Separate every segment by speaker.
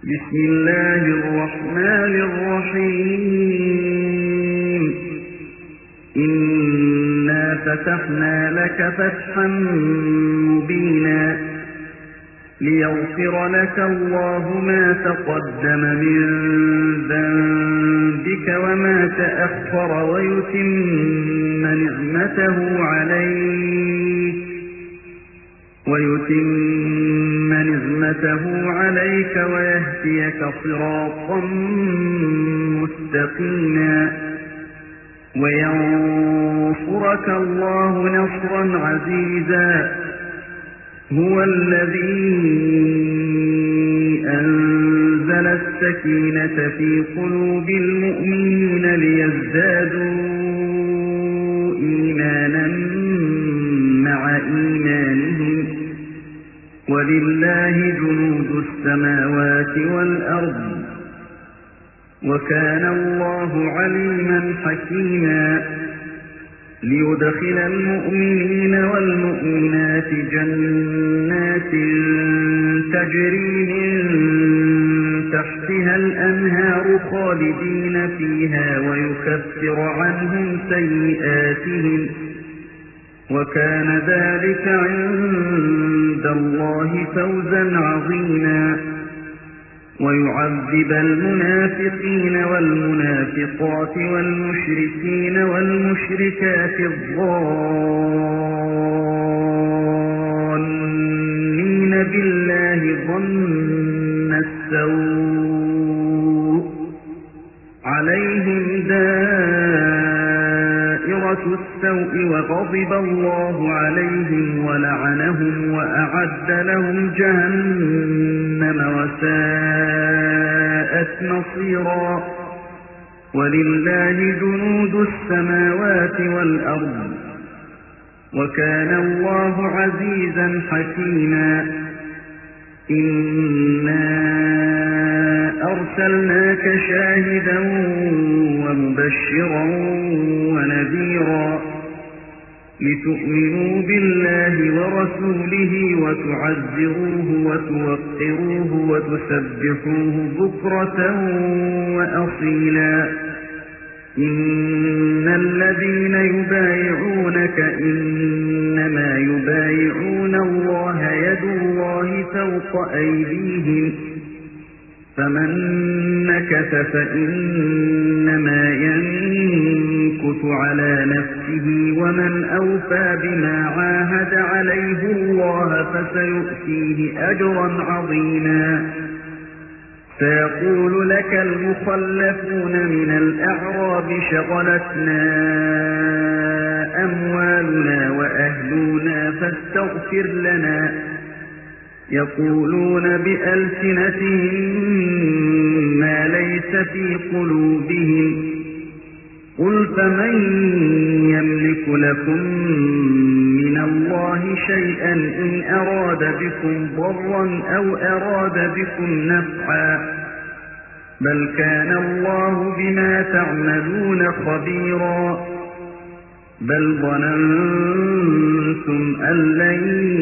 Speaker 1: بسم الله الرحمن الرحيم إنا فتحنا لك فتحا مبينا ليغفر لك الله ما تقدم من ذنبك وما تأخر ويتم نعمته عليك ويهديك صراطا مستقيما وينصرك الله نصرا عزيزا هو الذي أنزل السكينة في قلوب المؤمنين ليزدادوا إيمانا مع إيمانهم ولله جنود السماوات والأرض وكان الله عليما حكيما ليدخل المؤمنين والمؤمنات جنات تجري من تحتها الأنهار خالدين فيها ويكفر عنهم سيئاتهم وكان ذلك عند الله فوزا عظيما ويعذب المنافقين والمنافقات والمشركين والمشركات الظانين بالله ظن السوء عليهم دائرة السوء وغضب الله عليهم ولعنهم وأعد لهم جهنم وساءت مصيرا ولله جنود السماوات والأرض وكان الله عزيزا حكيما إنا أرسلناك شاهدا ومبشرا ونذيرا لتؤمنوا بالله ورسوله وتعزروه وتوقروه وتسبحوه بكرة وأصيلا إن الذين يبايعونك إنما يبايعون الله يد الله فوق أيديهم فمن نكث فإنما ينكث على نفسه ومن أوفى بما عاهد عليه الله فسيؤتيه أجرا عظيما سيقول لك المخلفون من الأعراب شغلتنا أموالنا وأهلنا فاستغفر لنا يقولون بألسنتهم ما ليس في قلوبهم قل فمن يملك لكم من الله شيئا إن أراد بكم ضرا أو أراد بكم نفعا بل كان الله بما تعملون خبيرا بل ظننتم أن لن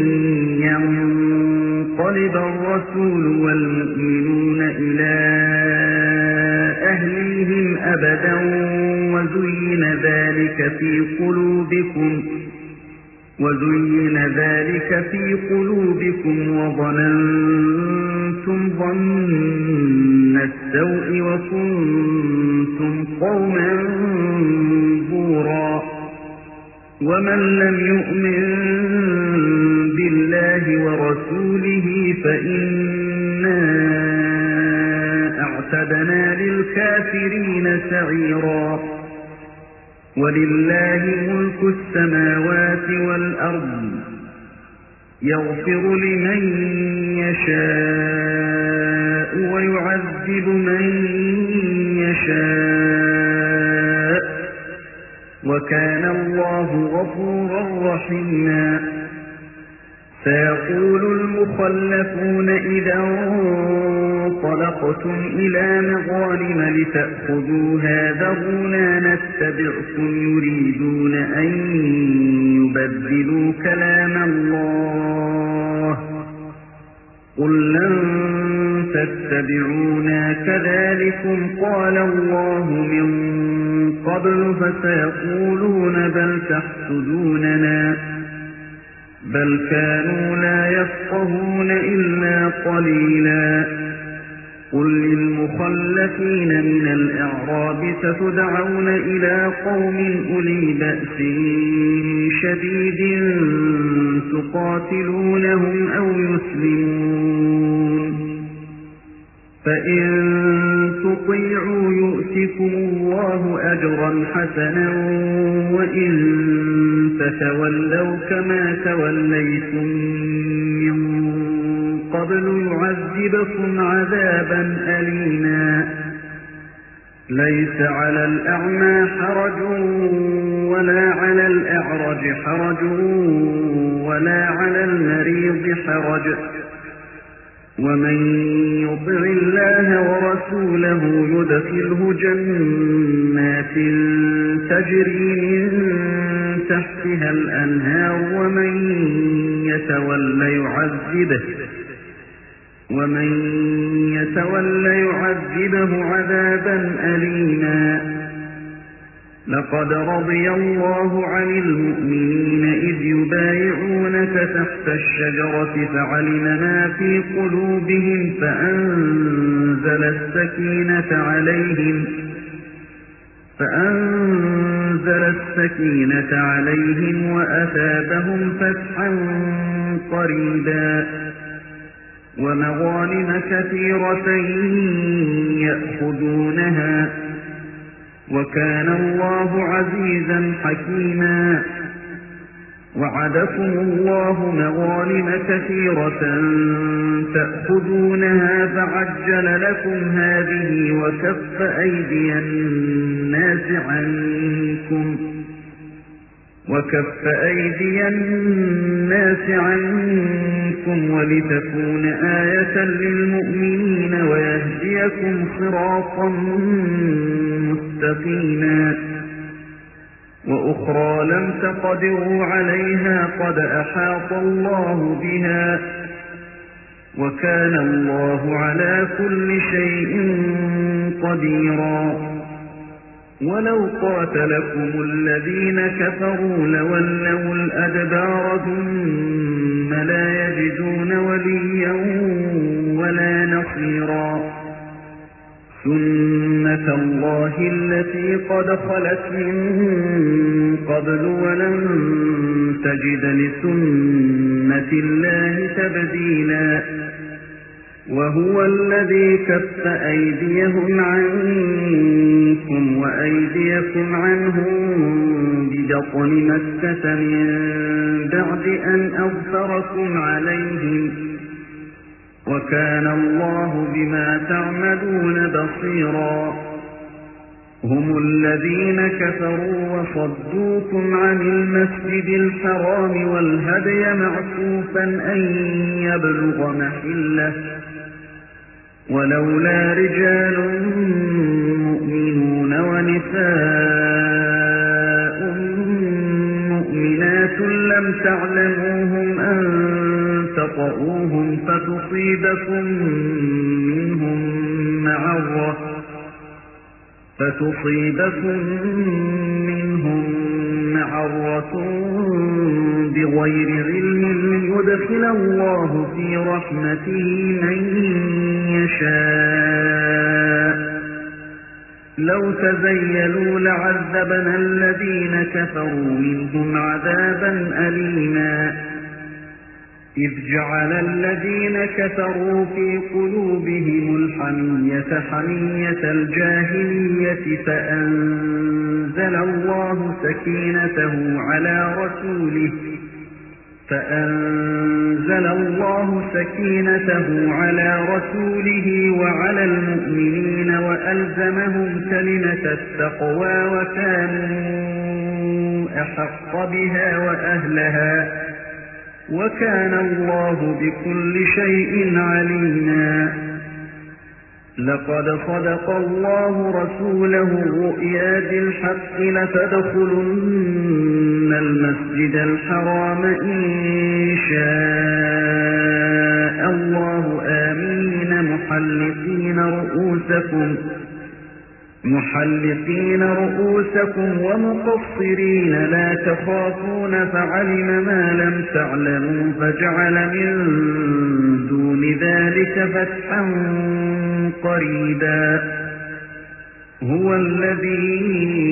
Speaker 1: ينقلب الرسول والمؤمنون إلى أهليهم أبدا وزين ذلك في قلوبكم وظننتم ظن السوء وكنتم قوما بورا ومن لم يؤمن بالله ورسوله فإنا أعتدنا للكافرين سعيرا ولله ملك السماوات والأرض يغفر لمن يشاء ويعذب من يشاء وكان الله غفورا رحيما سيقول المخلفون إذا انطلقتم إلى مغانم لتأخذوها ذرونا نتبعكم يريدون أن يبدلوا كلام الله قل لن تتبعونا كذلكم قال الله من قبل فسيقولون بل تحسدوننا بل كانوا لا يفقهون إلا قليلا قل للمخلفين من الأعراب ستدعون إلى قوم أولي بأس شديد تقاتلونهم أو يسلمون فإن تطيعوا يؤتكم الله أجرا حسنا وإن تتولوا كما توليتم من قبل يعذبكم عذابا أليما ليس على الأعمى حرج ولا على الأعرج حرج ولا على المريض حرج ومن يطع الله ورسوله يدخله جنات تجري من تحتها الأنهار ومن يتولى يعذبه عذابا أليما لقد رضي الله عن المؤمنين إذ يبايعونك تحت الشجرة فعلم ما في قلوبهم فأنزل السكينة عليهم وأثابهم فتحا قريبا ومغانم كثيرة يأخذونها وكان الله عزيزا حكيما وعدكم الله مغانم كثيرة تأخذونها فعجل لكم هذه وكف أيدي الناس عنكم ولتكون آية للمؤمنين ويهديكم صراطا مستقيما وأخرى لم تقدروا عليها قد أحاط الله بها وكان الله على كل شيء قديرا ولو قاتلكم الذين كفروا لولوا الأدبار ثم لا يجدون وليا ولا نصيرا سنة الله التي قد خلت من قبل ولن تجد لسنة الله تبديلا وهو الذي كف أيديهم عنكم وأيديكم عنهم ببطن مكة من بعد أن أظفركم عليهم وكان الله بما تعملون بصيرا هم الذين كفروا وصدوكم عن المسجد الحرام والهدي معكوفا أن يبلغ محله ولولا رجال مؤمنون ونساء مؤمنات لم تعلموهم أن تطؤوهم فتصيبكم منهم معرة بغير علم ليدخل الله في رحمته من يشاء لو تزيلوا لعذبنا الذين كفروا منهم عذابا أليما إذ جعل الذين كفروا في قلوبهم الحمية حمية الجاهلية فأنزل الله سكينته على رسوله وعلى المؤمنين وألزمهم كلمة التقوى وكانوا أحق بها وأهلها وكان الله بكل شيء عليما لقد صدق الله رسوله الرؤيا بالحق لتدخلن المسجد الحرام إن شاء الله آمين محلقين محلقين رؤوسكم ومقصرين لا تخافون فعلم ما لم تعلموا فجعل من دون ذلك فتحا قريبا هو الذي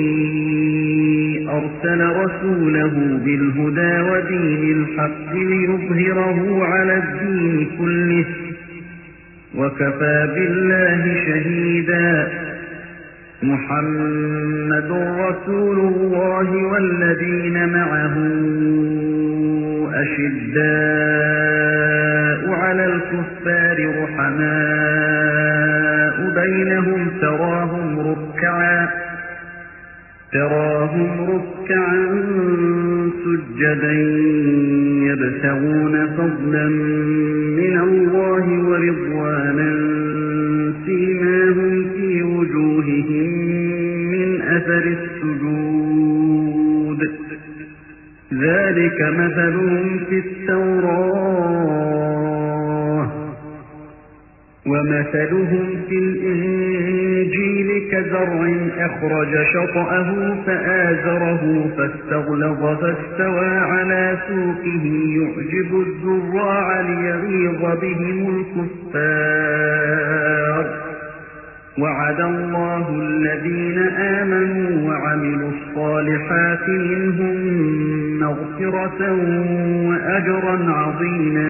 Speaker 1: أرسل رسوله بالهدى ودين الحق ليظهره على الدين كله وكفى بالله شهيدا محمد رسول الله والذين معه أشداء على الكفار رحماء بينهم تراهم ركعا سجدا يبتغون فضلا من الله ورضوانا سيماهم في وجوههم من أثر السجود ذلك مثلهم في التوراة ومثلهم في الإنجيل كزرع أخرج شطأه فآزره فاستغلظ فاستوى على سوقه يعجب الزراع ليغيظ بهم الكفار وعد الله الذين آمنوا وعملوا الصالحات منهم مغفرة وأجرا عظيما